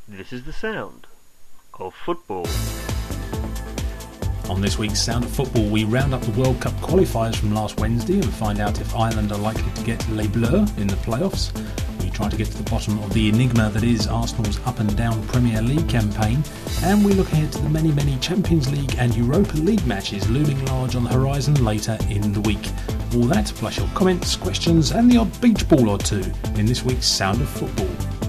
This is the sound of football. On this week's Sound of Football, we round up the World Cup qualifiers from last Wednesday and find out if Ireland are likely to get Les Bleus in the playoffs. We try to get to the bottom of the enigma that is Arsenal's up and down Premier League campaign, and we look ahead to the many Champions League and Europa League matches looming large on the horizon later in the week. All that, plus your comments, questions and the odd beach ball or two in this week's Sound of Football.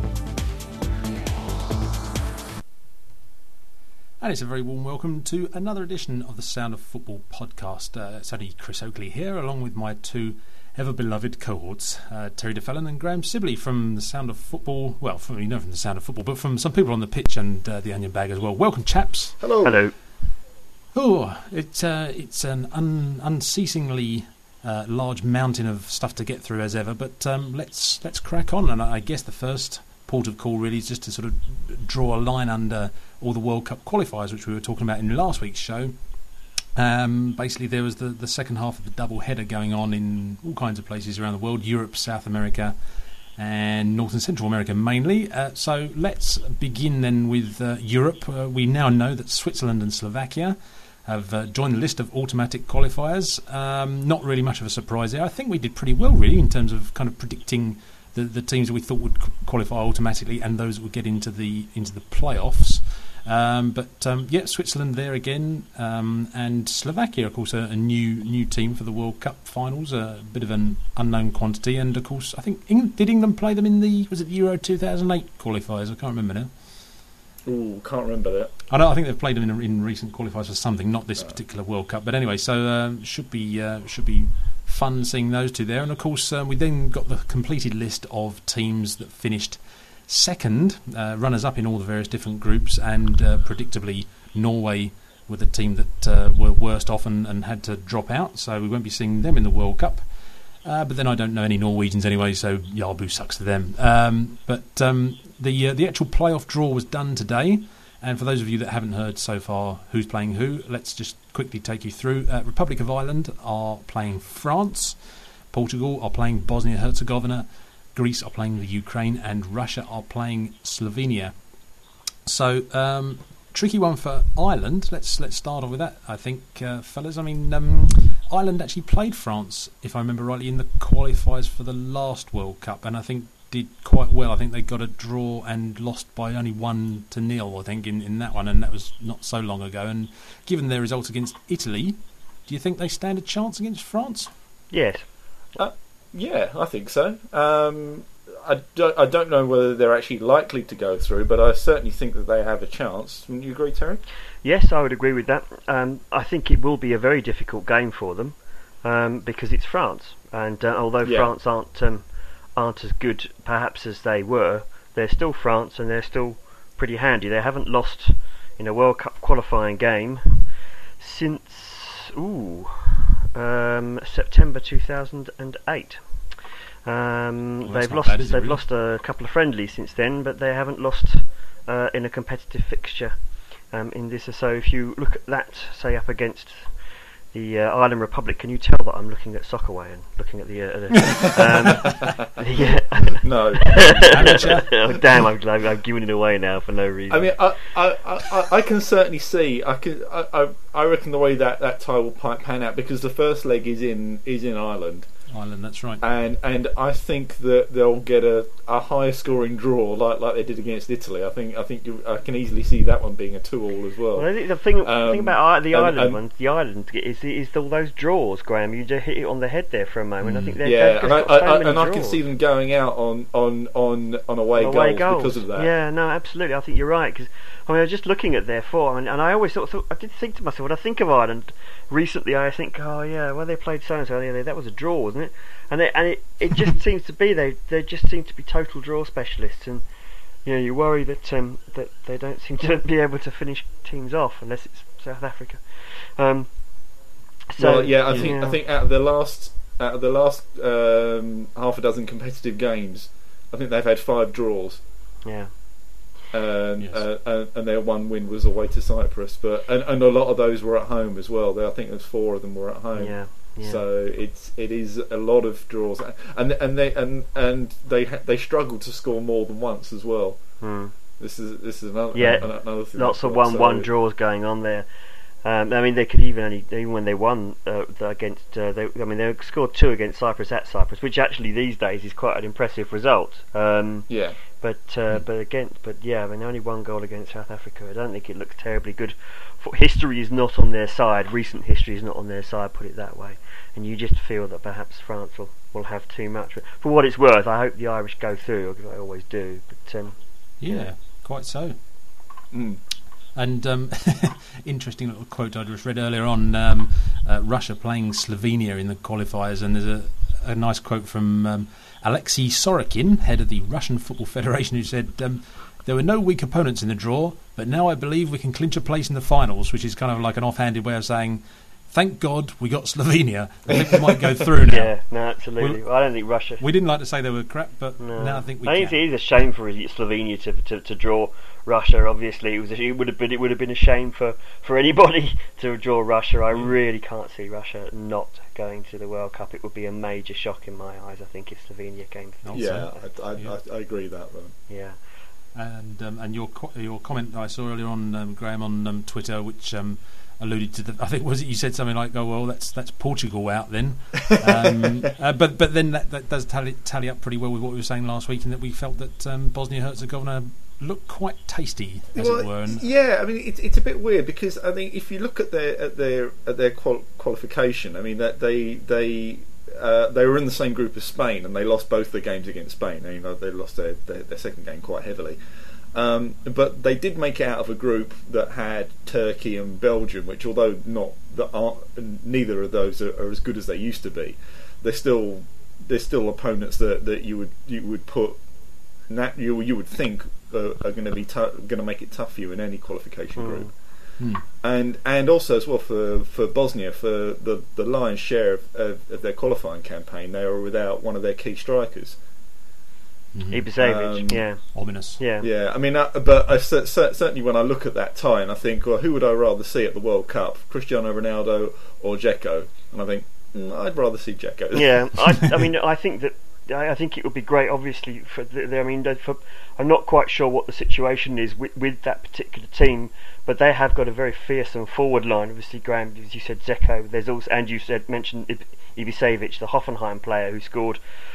And it's a very warm welcome to another edition of the Sound of Football podcast. It's only Chris Oakley here, along with my two ever-beloved cohorts, Terry DeFellon and Graham Sibley from the Sound of Football. Well, from the Sound of Football, but from some people on the pitch and the Onion Bag as well. Welcome, chaps. Hello. Hello. Oh, it's an unceasingly large mountain of stuff to get through as ever, but let's crack on. And I guess the first port of call really is just to sort of draw a line under all the World Cup qualifiers, which we were talking about in last week's show. Basically, there was the second half of the double header going on in all kinds of places around the world: Europe, South America, and North and Central America mainly. So let's begin then with Europe. We now know that Switzerland and Slovakia have joined the list of automatic qualifiers. Not really much of a surprise there. I think we did pretty well, really, in terms of kind of predicting the teams that we thought would qualify automatically and those that would get into the playoffs. But Switzerland there again, and Slovakia, of course, a new team for the World Cup finals, a bit of an unknown quantity. And of course, I think did England play them in the Euro 2008 qualifiers? I can't remember now. Ooh, can't remember that. I think they've played them in recent qualifiers for something, not this particular World Cup. But anyway, so should be fun seeing those two there. And of course, we then got the completed list of teams that finished second, runners-up in all the various different groups, and predictably Norway were the team that were worst off and had to drop out, so we won't be seeing them in the World Cup. But then I don't know any Norwegians anyway, so Jarbu sucks to them. The actual playoff draw was done today, and for those of you that haven't heard so far who's playing who, let's just quickly take you through. Republic of Ireland are playing France, Portugal are playing Bosnia-Herzegovina, Greece are playing the Ukraine, and Russia are playing Slovenia. So, tricky one for Ireland. Let's start off with that, I think, fellas. I mean, Ireland actually played France, if I remember rightly, in the qualifiers for the last World Cup, and I think did quite well. I think they got a draw and lost by only 1-0, I think, in that one, and that was not so long ago. And given their results against Italy, do you think they stand a chance against France? Yes. Yeah, I think so. I don't know whether they're actually likely to go through, but I certainly think that they have a chance. Wouldn't you agree, Terry? Yes, I would agree with that. I think it will be a very difficult game for them because it's France, and although France aren't as good perhaps as they were, they're still France and they're still pretty handy. They haven't lost in a World Cup qualifying game since September 2008. They've lost a couple of friendlies since then, but they haven't lost in a competitive fixture in this. So if you look at that, say up against the Ireland Republic, can you tell that I'm looking at Soccerway and looking at No. Oh, damn! I'm giving it away now for no reason. I mean, I can certainly see. I reckon the way that tie will pan out, because the first leg is in Ireland. Ireland, that's right. And I think that they'll get a higher scoring draw like they did against Italy. I can easily see that one being a 2-2 as well. Well, the thing about the Ireland one, the Ireland is all those draws, Graham. You just hit it on the head there for a moment. I think I can see them going out on away goals because of that. Yeah, no, absolutely. I think you're right, because I was just looking at their form, and I always thought I did think to myself, when I think of Ireland recently, I think, they played so and so. That was a draw, wasn't it? And it just seems to be they just seem to be total draw specialists, and you worry that they don't seem to be able to finish teams off unless it's South Africa. I think out of the last half a dozen competitive games, I think they've had 5 draws. Yeah. And their one win was away to Cyprus, and a lot of those were at home as well. I think there's 4 of them were at home. Yeah. So it is a lot of draws, and they struggle to score more than once as well. This is another another thing. Lots of 1-1 draws going on there. I mean, they could even when they won against. They scored 2 against Cyprus at Cyprus, which actually these days is quite an impressive result. But only 1 goal against South Africa. I don't think it looks terribly good. History is not on their side. Recent history is not on their side. Put it that way. And you just feel that perhaps France will have too much. For what it's worth, I hope the Irish go through, because I always do. But quite so. Mm. And interesting little quote I just read earlier on, Russia playing Slovenia in the qualifiers, and there's a nice quote from Alexei Sorokin, head of the Russian Football Federation, who said, there were no weak opponents in the draw, but now I believe we can clinch a place in the finals, which is kind of like an offhanded way of saying, thank God we got Slovenia. I think we might go through now. Yeah, no, absolutely. I don't think Russia... We didn't like to say they were crap, but now I think we can. I think it is a shame for Slovenia to draw Russia. Obviously, it would have been a shame for anybody to draw Russia. I really can't see Russia not going to the World Cup. It would be a major shock in my eyes, I think, if Slovenia came through. Yeah, I agree with that. Yeah. And your comment that I saw earlier on, Graham, on Twitter, which alluded to I think was it you said something like, "Oh well, that's Portugal out then," but then that does tally up pretty well with what we were saying last week, in that we felt that Bosnia-Herzegovina looked quite tasty, as it were. Yeah, I mean it's a bit weird, because I think if you look at their qualification, I mean that they were in the same group as Spain, and they lost both their games against Spain. They lost their second game quite heavily. But they did make it out of a group that had Turkey and Belgium, which, although neither of those are as good as they used to be, they're still opponents that you would put you would think are going to make it tough for you in any qualification group. And also as well for Bosnia, for the lion's share of their qualifying campaign, they were without one of their key strikers. Ibisevic, ominous. I mean, but certainly when I look at that tie, and I think, well, who would I rather see at the World Cup, Cristiano Ronaldo or Dzeko? And I think I'd rather see Dzeko. Yeah, I think it would be great. Obviously, I'm not quite sure what the situation is with that particular team, but they have got a very fearsome forward line. Obviously, Graham, as you said, Dzeko. There's also, and you mentioned Ibisevic, the Hoffenheim player who scored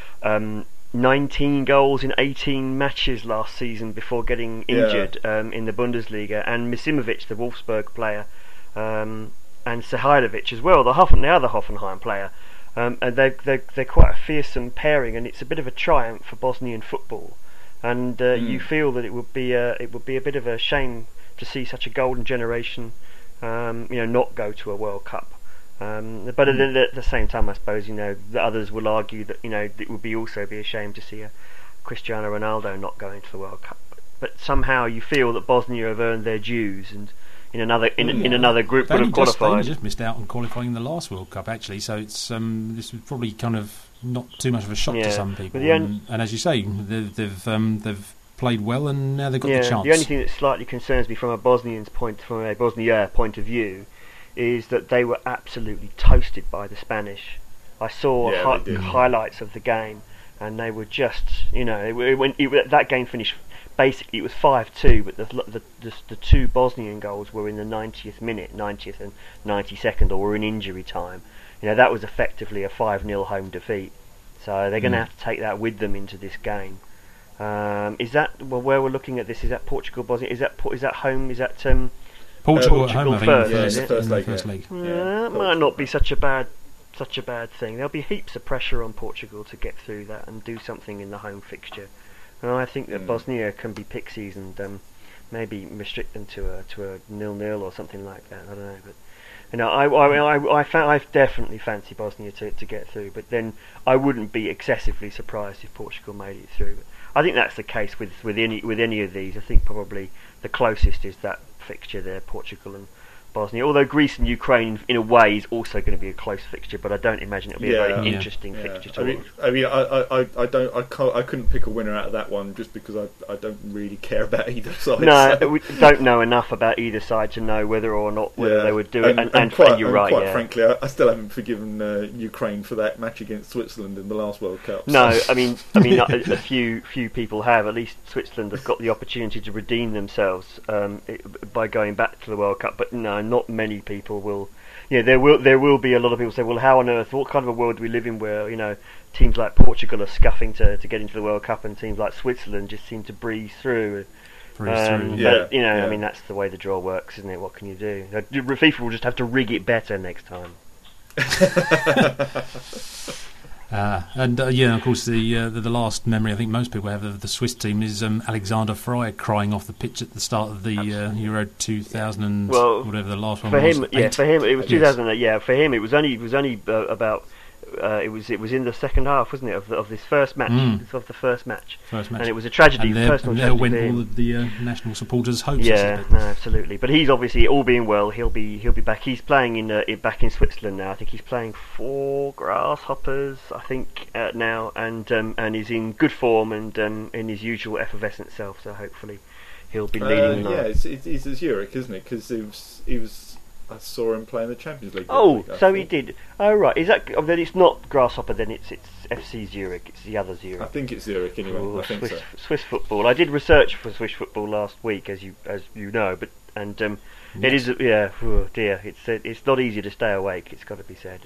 19 goals in 18 matches last season before getting injured in the Bundesliga, and Misimovic, the Wolfsburg player, and Sehajlovic as well, the other Hoffenheim player, and they're quite a fearsome pairing, and it's a bit of a triumph for Bosnian football, and you feel that it would be a bit of a shame to see such a golden generation not go to a World Cup. But at the same time, I suppose the others will argue that it would also be a shame to see a Cristiano Ronaldo not going to the World Cup. But somehow you feel that Bosnia have earned their dues, and in another group would have qualified. They just missed out on qualifying in the last World Cup, actually. So it's this was probably kind of not too much of a shock to some people. And as you say, they've played well, and now they've got the chance. The only thing that slightly concerns me from a Bosnia point of view is that they were absolutely toasted by the Spanish. I saw highlights of the game, and they were just, that game finished, basically it was 5-2, but the two Bosnian goals were in the 90th minute, 90th and 92nd, or were in injury time. That was effectively a 5-0 home defeat. So they're going to have to take that with them into this game. Is that, where we're looking at this, is that Portugal, Bosnia, is that home, is that... Portugal at home, I think, first leg. It might not be such a bad thing. There'll be heaps of pressure on Portugal to get through that and do something in the home fixture. And I think that Bosnia can be pixies and maybe restrict them to a 0-0 or something like that. I don't know, but I definitely fancy Bosnia to get through. But then I wouldn't be excessively surprised if Portugal made it through. But I think that's the case with any of these. I think probably the closest is that fixture there, Portugal and Bosnia. Although Greece and Ukraine, in a way, is also going to be a close fixture, but I don't imagine it'll be a very interesting fixture to watch. I couldn't pick a winner out of that one just because I don't really care about either side. No, we don't know enough about either side to know whether or not they would do it. And you're right. Quite frankly, I still haven't forgiven Ukraine for that match against Switzerland in the last World Cup. No, I mean, a few people have. At least Switzerland have got the opportunity to redeem themselves by going back to the World Cup. But no, not many people will. There will be a lot of people say, well, how on earth? What kind of a world do we live in where teams like Portugal are scuffing to get into the World Cup, and teams like Switzerland just seem to breeze through. But, I mean, that's the way the draw works, isn't it? What can you do? FIFA will just have to rig it better next time. Of course, the last memory I think most people have of the Swiss team is Alexander Frey crying off the pitch at the start of the Euro 2000 and whatever the last one was. For him it was 2008. Yeah, for him it was only about. It was in the second half, wasn't it, of this first match? Of the first match, and it was a tragedy. And there went all of the national supporters' hopes. Yeah, no, absolutely. But he's obviously, all being well, he'll be back. He's playing back in Switzerland now. I think he's playing for Grasshoppers, I think now, and he's in good form and in his usual effervescent self. So hopefully he'll be leading. He's at Zurich, isn't it? Because he was. I saw him play in the Champions League. He did. Oh, right. Is that? Then it's not Grasshopper. Then it's FC Zurich. It's the other Zurich. I think it's Zurich anyway. I think so. Swiss football. I did research for Swiss football last week, as you know. But it is. Yeah. Oh dear. It's not easy to stay awake. It's got to be said.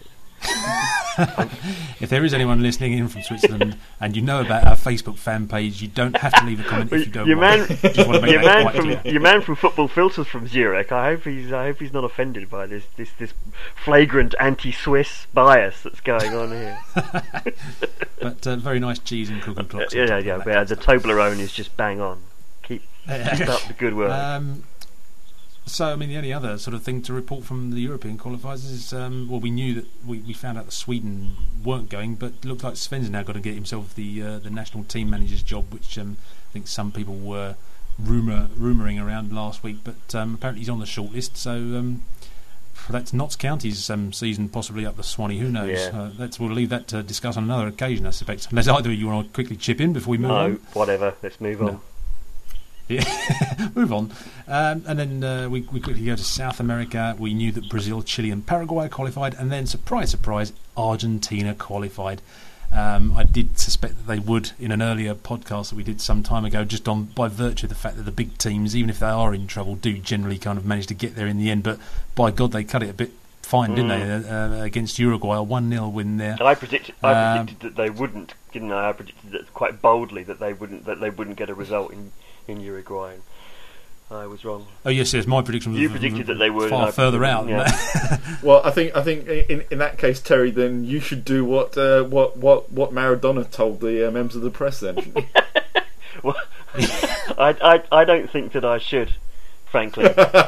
If there is anyone listening in from Switzerland and you know about our Facebook fan page, you don't have to leave a comment if you don't want. Your man from Football Filters from Zurich. I hope he's not offended by this flagrant anti-Swiss bias that's going on here. But very nice cheese and cooking clocks. Yeah. The Toblerone is just bang on. Keep up the good work. So, I mean, the only other sort of thing to report from the European qualifiers is, we knew that we found out that Sweden weren't going, but it looked like Sven's now got to get himself the national team manager's job, which I think some people were rumouring around last week, but apparently he's on the shortlist. So that's Notts County's season possibly up the Swanee. Who knows? Yeah. We'll leave that to discuss on another occasion, I suspect. Unless either of you want to quickly chip in before we move on. No, whatever. Let's move on. Yeah, move on. And then we quickly go to South America. We knew that Brazil, Chile and Paraguay qualified, and then, surprise, surprise, Argentina qualified. I did suspect that they would in an earlier podcast that we did some time ago, just by virtue of the fact that the big teams, even if they are in trouble, do generally kind of manage to get there in the end. But by God, they cut it a bit fine, didn't they, against Uruguay, a 1-0 win there. And I predicted that they wouldn't, didn't I? I predicted that quite boldly that they wouldn't get a result in Uruguay. I was wrong. Oh yes, my prediction was you predicted that they were far further out. Yeah. Well, I think in that case, Terry, then you should do what Maradona told the members of the press. Then. Well, I don't think that I should. Frankly,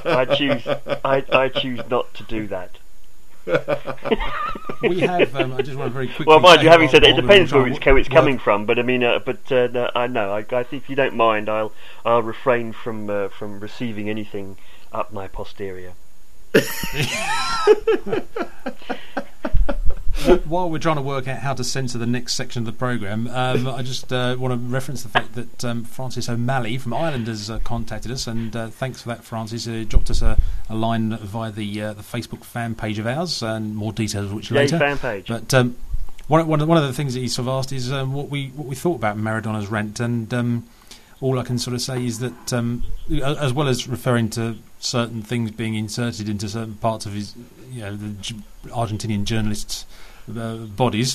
I choose not to do that. We have. I just want to very quickly. Well, mind you, having said it depends where it's coming from. But I mean, I know. I think if you don't mind, I'll refrain from receiving anything up my posterior. While we're trying to work out how to censor the next section of the programme, I just want to reference the fact that Francis O'Malley from Ireland has contacted us, and thanks for that, Francis. Dropped us a line via the Facebook fan page of ours, and more details of which later. Fan page. But one of the things that he sort of asked is what we thought about Maradona's rant, and all I can sort of say is that as well as referring to certain things being inserted into certain parts of his, the Argentinian journalists' bodies,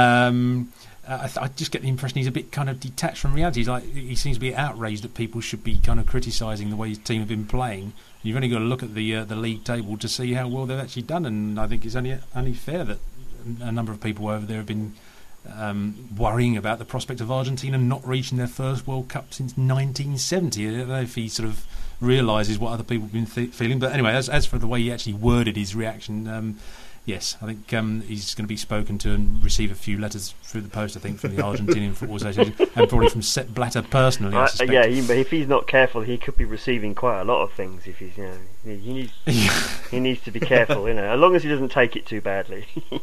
I just get the impression he's a bit kind of detached from reality. He seems to be outraged that people should be kind of criticising the way his team have been playing. You've only got to look at the league table to see how well they've actually done, and I think it's only fair that a number of people over there have been worrying about the prospect of Argentina not reaching their first World Cup since 1970. I don't know if he sort of realises what other people have been feeling, but anyway, as for the way he actually worded his reaction, Yes, I think he's going to be spoken to and receive a few letters through the post, I think, from the Argentinian Football Association, and probably from Sepp Blatter personally, I suspect. Yeah, if he's not careful, he could be receiving quite a lot of things. If he's, he needs to be careful, as long as he doesn't take it too badly.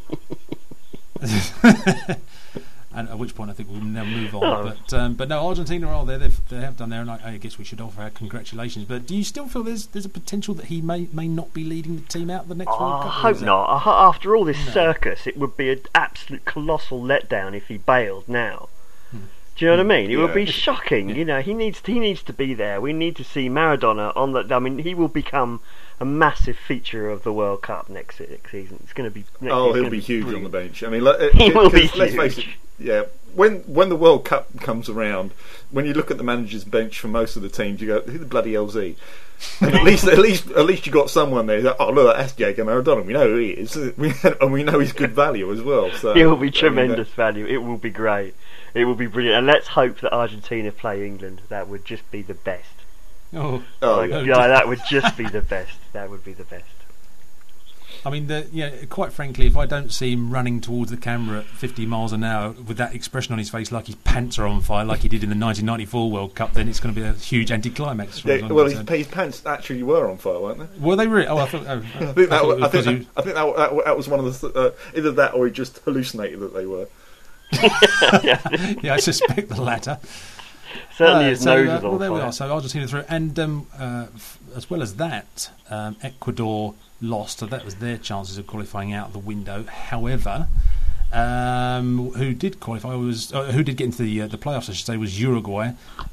And at which point I think we'll now move on. But no, Argentina are there. They have done there, and I guess we should offer our congratulations. But do you still feel there's a potential that he may not be leading the team out the next World Cup? I hope not. After all this circus, it would be an absolute colossal letdown if he bailed now. Do you know what I mean? It would be shocking. Yeah. He needs to be there. We need to see Maradona on the. I mean, he will become a massive feature of the World Cup next season. It's going to be. He'll be huge on the bench. I mean, he will be huge. Let's face it. Yeah, when the World Cup comes around, when you look at the manager's bench for most of the teams, you go, "Who the bloody hell's he?" And at least you got someone there. Like, oh look, that's Diego Maradona. We know who he is, and we know he's good value as well. So it will be tremendous value. It will be great. It will be brilliant. And let's hope that Argentina play England. That would just be the best. Yeah, that would just be the best. That would be the best. I mean, quite frankly, if I don't see him running towards the camera at 50 miles an hour with that expression on his face like his pants are on fire, like he did in the 1994 World Cup, then it's going to be a huge anticlimax. Yeah, well, his pants actually were on fire, weren't they? Were they really? Oh, I thought. I think that was one of the either that or he just hallucinated that they were. Yeah, I suspect the latter. Certainly his nose was on well, there fire. we are. So Argentina through, and as well as that, Ecuador lost, so that was their chances of qualifying out the window. However, who did qualify who did get into the playoffs, I should say, was Uruguay,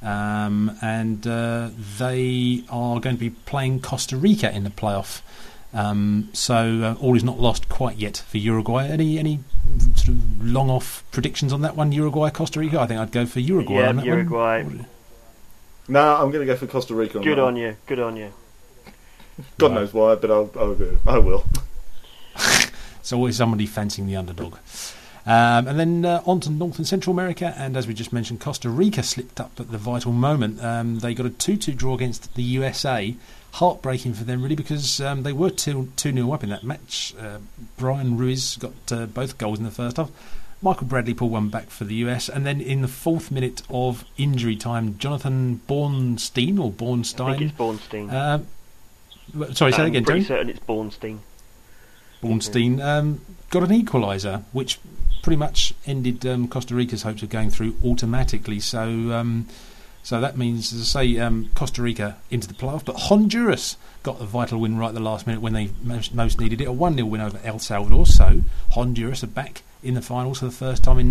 and they are going to be playing Costa Rica in the playoff. So all is not lost quite yet for Uruguay. Any sort of long off predictions on that one? Uruguay, Costa Rica. I think I'd go for Uruguay. Yeah, on that Uruguay. One. No, I'm going to go for Costa Rica. Good on you. God knows why, but I'll do. I will. It's always somebody fancying the underdog. And then on to North and Central America, and as we just mentioned, Costa Rica slipped up at the vital moment. They got a 2-2 draw against the USA. Heartbreaking for them, really, because they were 2-0 up in that match. Brian Ruiz got both goals in the first half. Michael Bradley pulled one back for the US, and then in the 4th minute of injury time, Jonathan Bornstein. I think it's Bornstein. Sorry, say that again, I'm pretty Tony. certain it's Bornstein. Got an equaliser, which pretty much ended Costa Rica's hopes of going through automatically. So that means, as I say, Costa Rica into the playoff. But Honduras got the vital win right at the last minute when they most needed it. A 1-0 win over El Salvador. So Honduras are back in the finals for the first time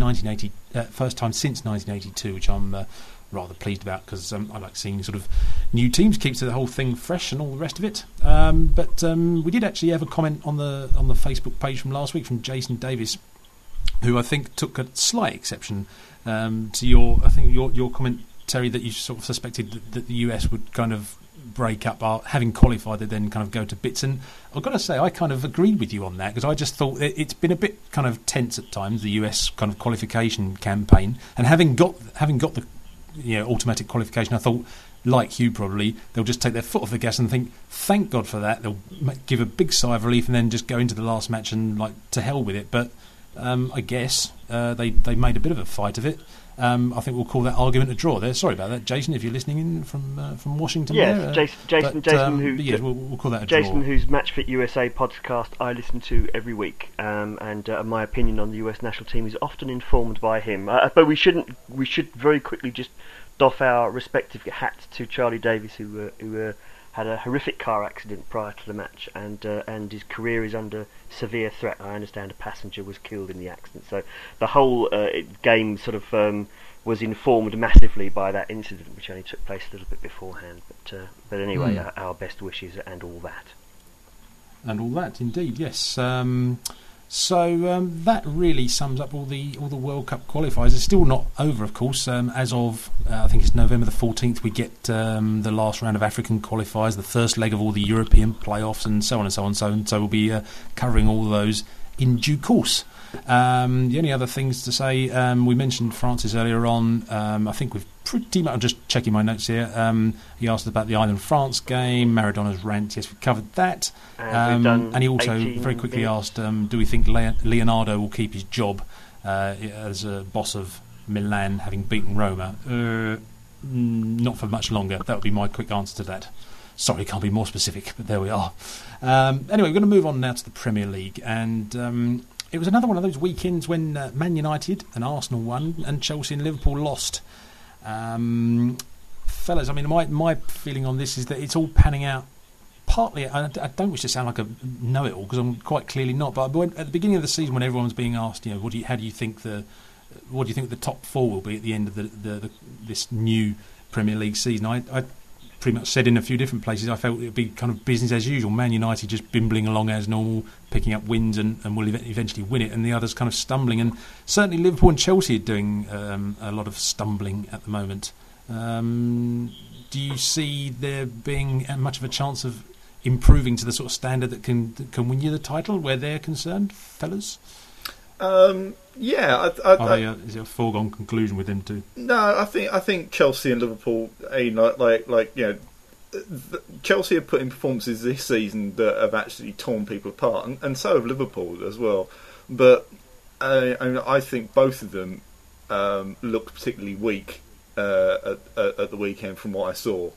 since 1982, which I'm rather pleased about, because I like seeing sort of new teams, keeps the whole thing fresh and all the rest of it. But we did actually have a comment on the Facebook page from last week from Jason Davis, who I think took a slight exception to your comment, Terry, that you sort of suspected that the US would kind of break up, having qualified, they then kind of go to bits. And I've got to say, I kind of agreed with you on that, because I just thought it's been a bit kind of tense at times, the US kind of qualification campaign, and having got the automatic qualification, I thought, like you probably, they'll just take their foot off the gas and think, thank God for that. They'll give a big sigh of relief and then just go into the last match and like to hell with it. But I guess they made a bit of a fight of it. I think we'll call that argument a draw there. Sorry about that, Jason, if you're listening in from Washington. Yes, Jason, we'll call that a draw. Jason, whose Match Fit USA podcast I listen to every week, and my opinion on the US national team is often informed by him. But we should very quickly just doff our respective hats to Charlie Davis, who had a horrific car accident prior to the match, and his career is under severe threat. I understand a passenger was killed in the accident, so the whole game sort of was informed massively by that incident, which only took place a little bit beforehand. But anyway, our best wishes and all that. And all that, indeed, yes. So that really sums up all the World Cup qualifiers. It's still not over, of course. As of I think it's November the 14th, we get the last round of African qualifiers, the first leg of all the European playoffs, and so on and so on. So we'll be covering all those in due course. The only other things to say, we mentioned Francis earlier on. I think we've pretty much. I'm just checking my notes here. He asked about the Ireland-France game, Maradona's rant. Yes, we covered that. And he also very quickly asked, do we think Leonardo will keep his job as a boss of Milan, having beaten Roma? Not for much longer. That would be my quick answer to that. Sorry, can't be more specific, but there we are. Anyway, we're going to move on now to the Premier League, and it was another one of those weekends when Man United and Arsenal won and Chelsea and Liverpool lost. Fellas, I mean, my feeling on this is that it's all panning out. Partly, I don't wish to sound like a know-it-all, because I'm quite clearly not, but at the beginning of the season when everyone was being asked, what do you think the top four will be at the end of this new Premier League season, I pretty much said in a few different places I felt it would be kind of business as usual. Man United just bimbling along as normal, picking up wins and will eventually win it, and the others kind of stumbling. And certainly Liverpool and Chelsea are doing a lot of stumbling at the moment. Do you see there being much of a chance of improving to the sort of standard that can win you the title where they're concerned, fellas? Yeah, is it a foregone conclusion with them too? No, I think Chelsea and Liverpool, Chelsea have put in performances this season that have actually torn people apart, and so have Liverpool as well. But I think both of them looked particularly weak at the weekend from what I saw.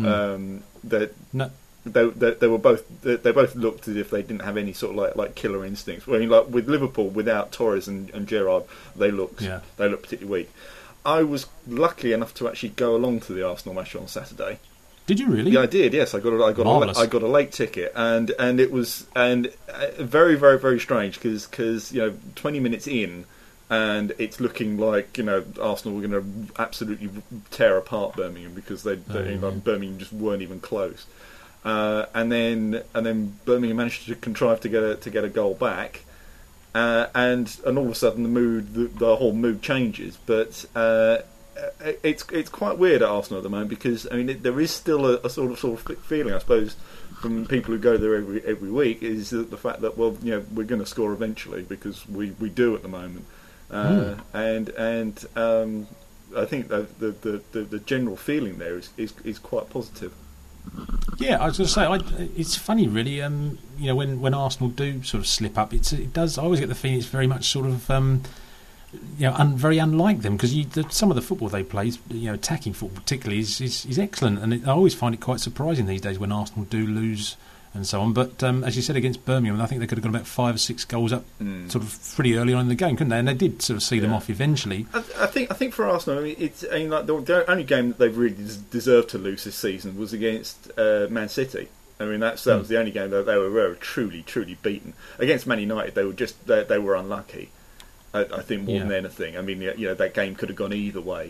They both looked as if they didn't have any sort of like killer instincts. I mean, like with Liverpool, without Torres and Gerrard, they looked particularly weak. I was lucky enough to actually go along to the Arsenal match on Saturday. Did you really? Yeah, I did. Yes, I got a late ticket, and it was very, very, very strange because 20 minutes in, and it's looking like Arsenal were going to absolutely tear apart Birmingham because Birmingham just weren't even close. And then Birmingham managed to contrive to get a goal back, and all of a sudden the whole mood changes. But it's quite weird at Arsenal at the moment because there is still a sort of feeling, I suppose, from people who go there every week, is the fact that we're going to score eventually because we do at the moment, and I think the general feeling there is quite positive. Yeah, I was going to say, it's funny, really. When Arsenal do sort of slip up, it does. I always get the feeling it's very much sort of, very unlike them because some of the football they play, attacking football particularly, is excellent, and I always find it quite surprising these days when Arsenal do lose and so on. But as you said, against Birmingham, I think they could have got about 5 or 6 goals up, sort of pretty early on in the game, couldn't they? And they did sort of see them off eventually. I think for Arsenal, the only game that they've really deserved to lose this season was against Man City. That was the only game that they were truly, truly beaten. Against Man United, they were unlucky. I think more than anything. That game could have gone either way.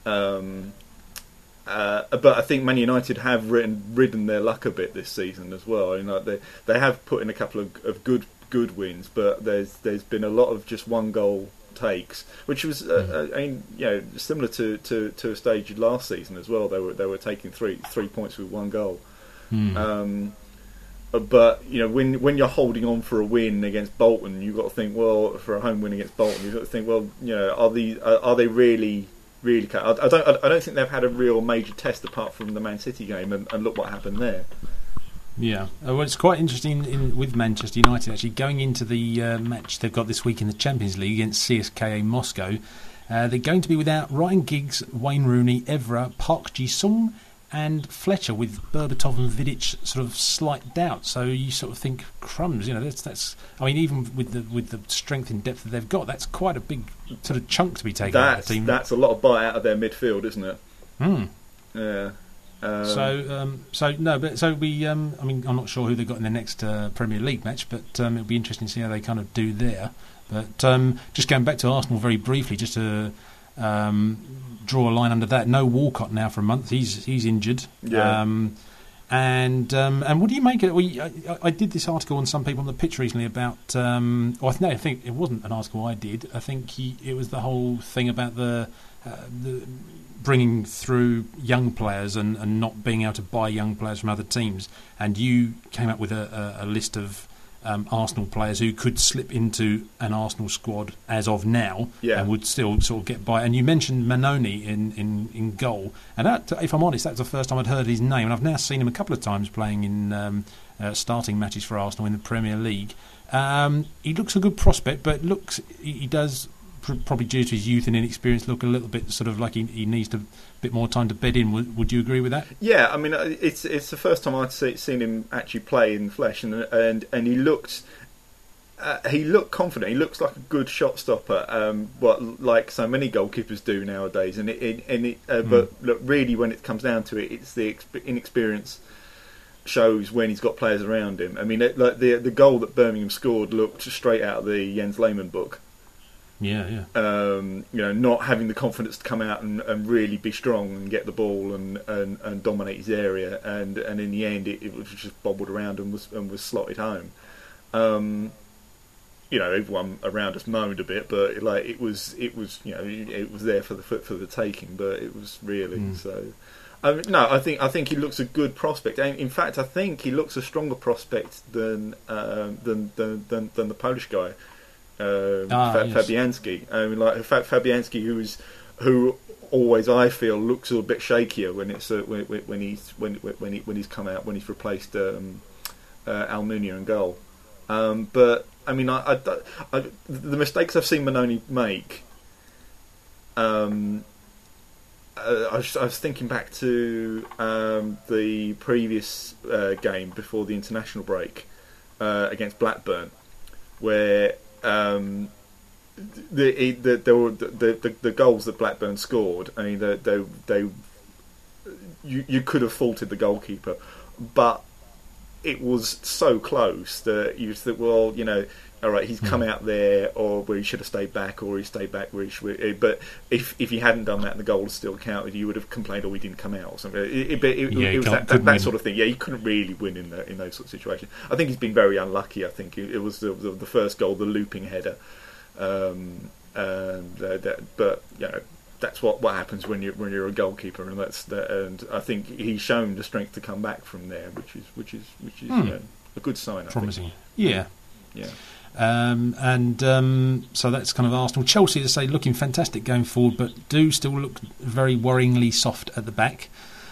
But I think Man United have ridden their luck a bit this season as well. They have put in a couple of good wins, but there's been a lot of just one goal takes, which was similar to a stage last season as well. They were taking three points with one goal. But when you're holding on for a win against Bolton, you've got to think, well, for a home win against Bolton, you've got to think, well, are they really? I don't think they've had a real major test apart from the Man City game, and look what happened there. Yeah, well, it's quite interesting with Manchester United actually going into the match they've got this week in the Champions League against CSKA Moscow. They're going to be without Ryan Giggs, Wayne Rooney, Evra, Park Ji-sung and Fletcher, with Berbatov and Vidic sort of slight doubt. So you sort of think, crumbs, that's. Even with the strength and depth that they've got, that's quite a big sort of chunk to be taken out of the team. That's a lot of bite out of their midfield, isn't it? Yeah. I'm not sure who they've got in their next Premier League match, but it'll be interesting to see how they kind of do there. But just going back to Arsenal very briefly, just to draw a line under that. No Walcott now for a month. He's injured. Yeah. And what do you make of it? I did this article on Some People on the Pitch recently about. I think it wasn't an article I did. I think it was the whole thing about the bringing through young players and not being able to buy young players from other teams. And you came up with a list of Arsenal players who could slip into an Arsenal squad as of now and would still sort of get by. And you mentioned Mannone in goal, and that, if I'm honest, that's the first time I'd heard his name, and I've now seen him a couple of times playing in starting matches for Arsenal in the Premier League. He looks a good prospect, but he does, probably due to his youth and inexperience, look a little bit sort of like he needs a bit more time to bed in. Would you agree with that? Yeah, I mean, it's the first time I'd seen him actually play in the flesh, and he looked confident. He looks like a good shot stopper, like so many goalkeepers do nowadays. But look, really, when it comes down to it, it's the inexperience shows when he's got players around him. I mean, like the goal that Birmingham scored looked straight out of the Jens Lehmann book. Yeah. Not having the confidence to come out and really be strong and get the ball and dominate his area, and in the end it was just bobbled around and was slotted home. Everyone around us moaned a bit, but like it was there for the taking, but it was really so. I think he looks a good prospect. In fact, I think he looks a stronger prospect than the Polish guy. Fabianski. I mean, like Fabianski, who always I feel looks a little bit shakier when it's when he's come out, when he's replaced Almunia in goal. But I mean, the mistakes I've seen Mannone make. I was thinking back to the previous game before the international break against Blackburn, where the goals that Blackburn scored. I mean, you could have faulted the goalkeeper, but it was so close that you thought, well, all right, he's come out there, or where he should have stayed back, or he stayed back where he should. But if he hadn't done that and the goal still counted, you would have complained, or he didn't come out or something. It was that sort of thing. Yeah, he couldn't really win in those sort of situations. I think he's been very unlucky. I think it was the first goal, the looping header, but that's what happens when you're a goalkeeper, and and I think he's shown the strength to come back from there, which is a good sign. Promising. I think. Yeah. So that's kind of Arsenal. Chelsea, as I say, looking fantastic going forward, but do still look very worryingly soft at the back.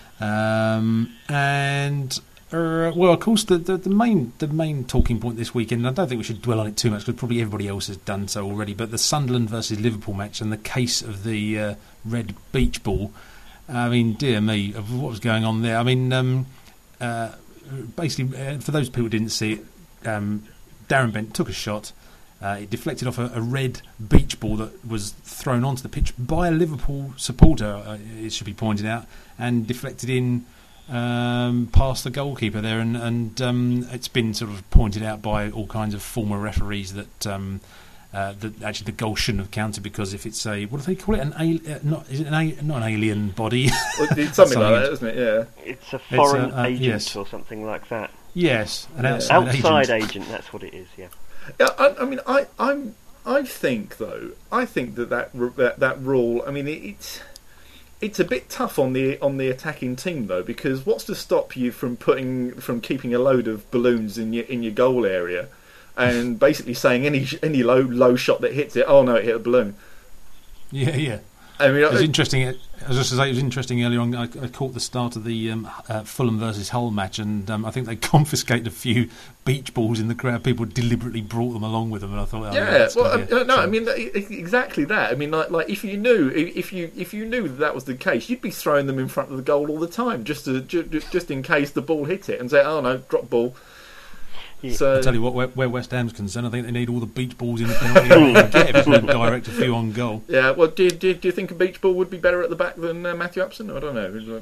Of course, the main talking point this weekend, and I don't think we should dwell on it too much because probably everybody else has done so already, but the Sunderland versus Liverpool match and the case of the red beach ball. I mean, dear me, of what was going on there. I mean, basically, for those people who didn't see it, Darren Bent took a shot. It deflected off a red beach ball that was thrown onto the pitch by a Liverpool supporter, it should be pointed out, and deflected in past the goalkeeper there. And it's been sort of pointed out by all kinds of former referees that actually the goal shouldn't have counted, because if it's what do they call it? Not an alien body. Well, it's something like that, isn't it? Yeah. It's a foreign agent or something like that. Yes, an outside agent. That's what it is. Yeah. Yeah. I mean, I think that rule. I mean, it's a bit tough on the attacking team though, because what's to stop you from keeping a load of balloons in your goal area, and basically saying any low shot that hits it, oh no, it hit a balloon. Yeah. I mean, it was interesting. I was just to say, it was interesting earlier on. I caught the start of the Fulham versus Hull match, and I think they confiscated a few beach balls in the crowd. People deliberately brought them along with them, and I thought, I mean, exactly that. I mean, like if you knew that was the case, you'd be throwing them in front of the goal all the time, just in case the ball hit it, and say, oh no, drop ball. Yeah. So, I tell you what, where West Ham's concerned, I think they need all the beach balls in the penalty area to get if it's going to direct a few on goal. Yeah, well, do you think a beach ball would be better at the back than Matthew Upson? I don't know.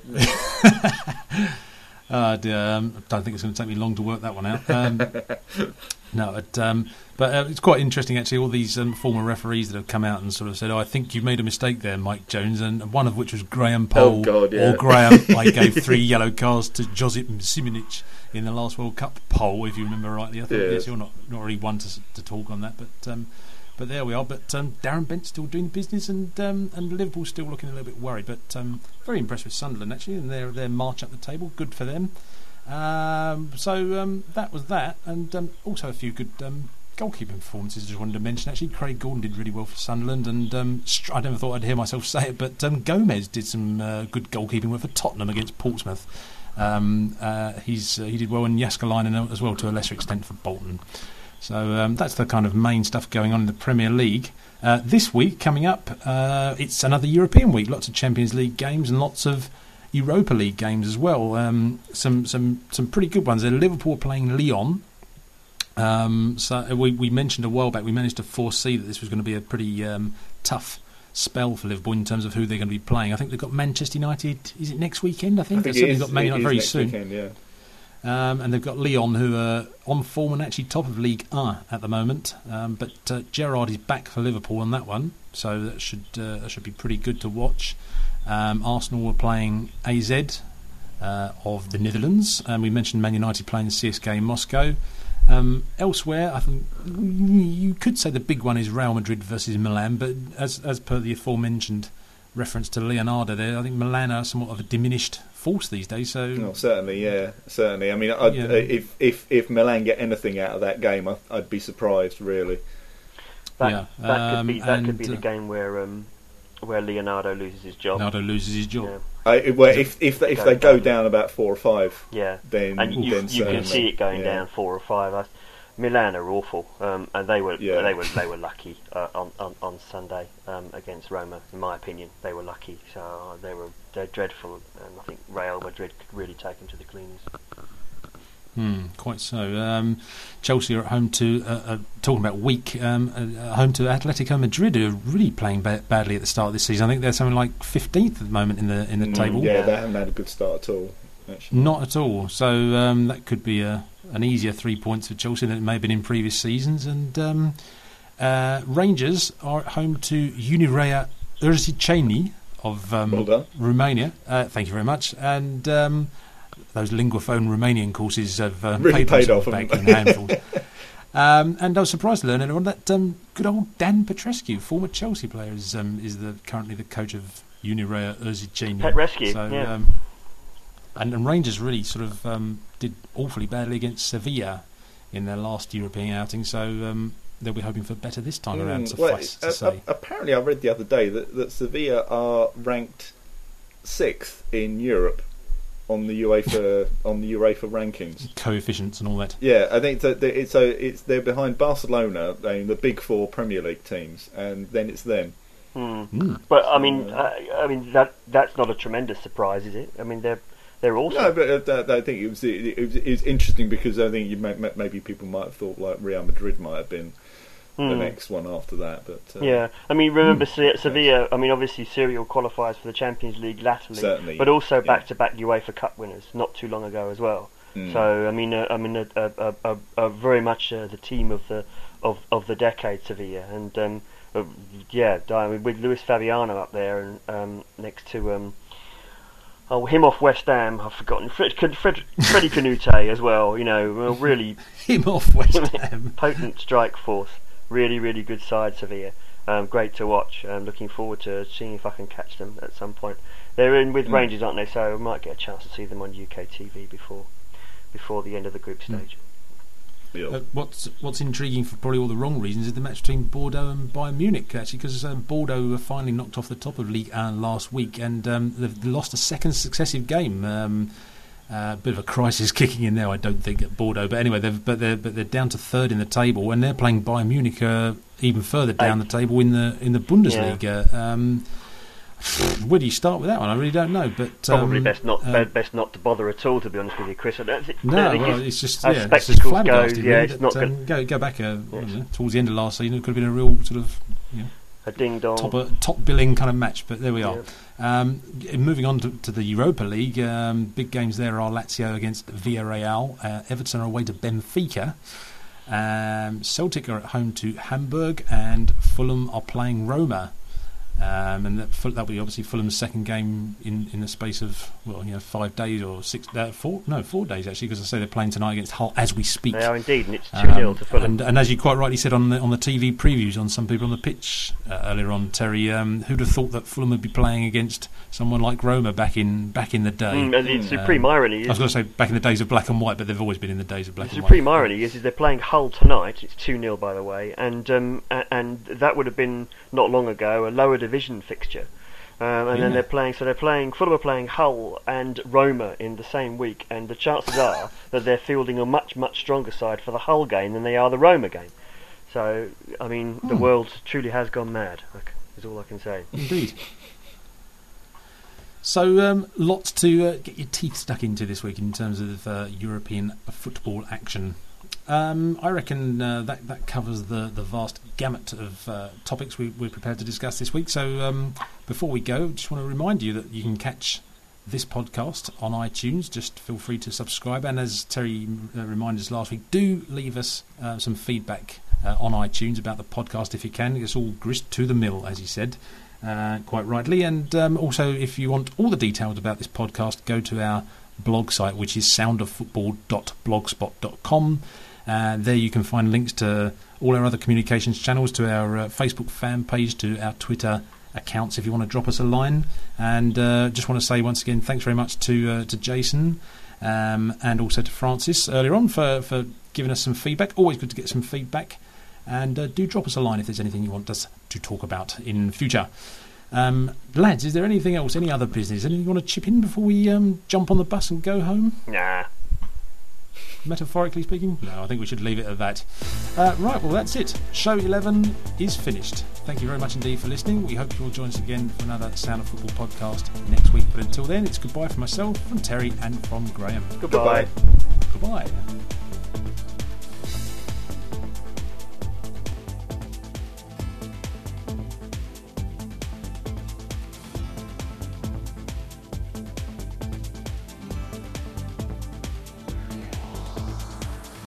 I don't think it's going to take me long to work that one out. But it's quite interesting actually, all these former referees that have come out and sort of said, I think you made a mistake there, Mike Jones, and one of which was Graham Poll. Oh God, yeah. Or Graham. I gave 3 yellow cards to Josip Simonic in the last World Cup poll, if you remember rightly. I thought, yes, you're not really one to talk on that, but there we are. But Darren Bent's still doing the business, and Liverpool's still looking a little bit worried. But very impressed with Sunderland actually, and their march up the table, good for them. That was that, and also a few good goalkeeping performances. I just wanted to mention, actually, Craig Gordon did really well for Sunderland, and I never thought I'd hear myself say it, but Gomez did some good goalkeeping work for Tottenham against Portsmouth. He did well in Jääskeläinen as well, to a lesser extent, for Bolton. So that's the kind of main stuff going on in the Premier League. This week, coming up, it's another European week. Lots of Champions League games and lots of Europa League games as well. Some pretty good ones. Liverpool playing Lyon. So we mentioned a while back, we managed to foresee that this was going to be a pretty tough spell for Liverpool in terms of who they're going to be playing. I think they've got Manchester United, is it next weekend? I think they've certainly got Man United very soon. Weekend, yeah. And they've got Lyon, who are on form and actually top of League 1 at the moment. But Gerrard is back for Liverpool on that one, so that should be pretty good to watch. Arsenal were playing AZ of the Netherlands, and we mentioned Man United playing CSKA Moscow. Elsewhere, I think you could say the big one is Real Madrid versus Milan, but as per the aforementioned reference to Leonardo there, I think Milan are somewhat of a diminished force these days. So certainly. I mean, if Milan get anything out of that game, I'd be surprised, really. That could be the game where Leonardo loses his job. Yeah. If they go down about 4 or 5, then you can see it going down 4 or 5. Milan are awful, and they were lucky on Sunday against Roma. In my opinion, they were lucky. So they're dreadful, and I think Real Madrid could really take them to the cleaners. Quite so. Chelsea are at home to talking about weak. Home to Atletico Madrid, who are really playing badly at the start of this season. I think they're something like 15th at the moment in the table. Yeah, they haven't had a good start at all. Actually. Not at all. So that could be an easier 3 points for Chelsea than it may have been in previous seasons. And Rangers are at home to Unirea Urziceni of Romania. Thank you very much. And those linguaphone Romanian courses have really paid off back in handfuls. And I was surprised to learn earlier on that good old Dan Petrescu, former Chelsea player, is currently the coach of Unirea Urziceni. Petrescu, so, and Rangers really sort of did awfully badly against Sevilla in their last European outing, so they'll be hoping for better this time around, suffice to say. Apparently I read the other day that Sevilla are ranked 6th in Europe on the UEFA rankings, coefficients and all that. Yeah, I think they're behind Barcelona, the big 4 Premier League teams, and then it's them. But I mean that's not a tremendous surprise, is it? I mean they're also. No, but I think it was interesting because I think maybe people might have thought like Real Madrid might have been the next one after that. But I mean, remember Sevilla? I mean, obviously serial qualifiers for the Champions League latterly, certainly, but also back-to-back UEFA Cup winners not too long ago as well. So I mean, a very much the team of the decade, Sevilla, and I mean, with Luis Fabiano up there and next to him off West Ham, I've forgotten. Freddie Canute as well. You know, really him off West Ham. Potent strike force. Really, really good side, Sevilla. Great to watch. Looking forward to seeing if I can catch them at some point. They're in with Rangers, aren't they? So I might get a chance to see them on UK TV before the end of the group stage. What's intriguing for probably all the wrong reasons is the match between Bordeaux and Bayern Munich, actually, because Bordeaux were finally knocked off the top of Ligue 1 last week, and they've lost a second successive game. Bit of a crisis kicking in there, I don't think, at Bordeaux. But anyway, they're down to 3rd in the table, and they're playing Bayern Munich even further down the table in the Bundesliga. Yeah. Where do you start with that one? I really don't know. But probably best not to bother at all, to be honest with you, Chris. It's just spectacles goes. Yeah, it's not good. Go back towards the end of last season. It could have been a real sort of a ding dong top billing kind of match. But there we are. Moving on to the Europa League, big games there are Lazio against Villarreal, Everton are away to Benfica, Celtic are at home to Hamburg, and Fulham are playing Roma. And that'll be obviously Fulham's second game in the space of 5 days or 4 days actually, because I say they're playing tonight against Hull as we speak. They are indeed, and it's 2-0 to Fulham. And as you quite rightly said on the TV previews on some people on the pitch earlier on, Terry, who'd have thought that Fulham would be playing against someone like Roma back in the day? And the supreme irony is, I was going to say back in the days of black and white, but they've always been in the days of black and white. The supreme irony is they're playing Hull tonight. It's 2-0, by the way, and that would have been not long ago a lower division fixture. Then they're playing. Fulham are playing Hull and Roma in the same week, and the chances are that they're fielding a much, much stronger side for the Hull game than they are the Roma game. So, I mean, the world truly has gone mad. Is all I can say. Indeed. So, lots to get your teeth stuck into this week in terms of European football action. I reckon that covers the vast gamut of topics we're prepared to discuss this week. So before we go, just want to remind you that you can catch this podcast on iTunes. Just feel free to subscribe. And as Terry reminded us last week, do leave us some feedback on iTunes about the podcast if you can. It's all grist to the mill, as he said, quite rightly. And also, if you want all the details about this podcast, go to our blog site, which is soundoffootball.blogspot.com. There you can find links to all our other communications channels, to our Facebook fan page, to our Twitter accounts if you want to drop us a line. And just want to say once again thanks very much to Jason and also to Francis earlier on for giving us some feedback. Always good to get some feedback. And do drop us a line if there's anything you want us to talk about in future. Lads, is there anything else, any other business, anything you want to chip in before we jump on the bus and go home? Nah. Metaphorically speaking? No, I think we should leave it at that. Right, well that's it. Show 11 is finished. Thank you very much indeed for listening. We hope you'll join us again for another Sound of Football podcast next week. But until then, it's goodbye from myself, from Terry and from Graham. Goodbye. Goodbye.